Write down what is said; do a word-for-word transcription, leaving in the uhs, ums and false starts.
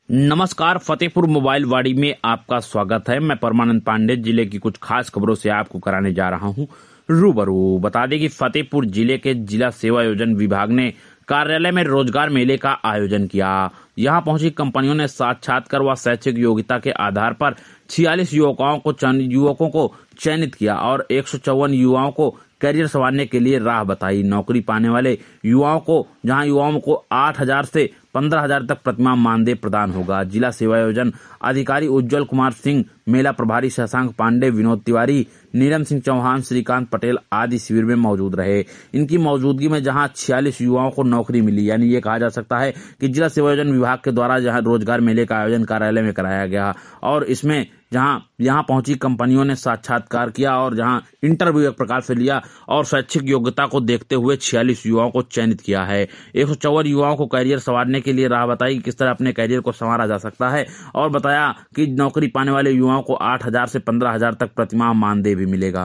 नमस्कार, फतेहपुर मोबाइल वाड़ी में आपका स्वागत है। मैं परमानंद पांडे जिले की कुछ खास खबरों से आपको कराने जा रहा हूं रूबरू। बता दें कि फतेहपुर जिले के जिला सेवा योजन विभाग ने कार्यालय में रोजगार मेले का आयोजन किया। यहां पहुंची कंपनियों ने साक्षात्कार व शैक्षिक योग्यता के आधार पर छियालीस युवकों को युवकों को चयनित किया और एक सौ चौवन युवाओं को करियर संवारने के लिए राह बताई। नौकरी पाने वाले युवाओं को जहां युवाओं को आठ हजार से पंद्रह हजार तक प्रतिमाह मानदेय प्रदान होगा। जिला सेवा योजन अधिकारी उज्जवल कुमार सिंह, मेला प्रभारी शशांक पांडे, विनोद तिवारी, नीलम सिंह चौहान, श्रीकांत पटेल आदि शिविर में मौजूद रहे। इनकी मौजूदगी में जहां छियालीस युवाओं को नौकरी मिली, यानी ये कहा जा सकता है कि जिला सेवा योजन विभाग के द्वारा जहां रोजगार मेले का आयोजन कार्यालय में कराया गया और इसमें जहां यहां पहुंची कंपनियों ने साक्षात्कार किया और जहां इंटरव्यू एक प्रकार से लिया और शैक्षिक योग्यता को देखते हुए छियालीस युवाओं को चयनित किया है। एक सौ चौवन युवाओं को करियर संवारने के लिए राह बताई, किस तरह अपने करियर को संवारा जा सकता है और बताया कि नौकरी पाने वाले युवाओं को आठ हजार से पंद्रह हजार तक प्रतिमाह मानदेय भी मिलेगा।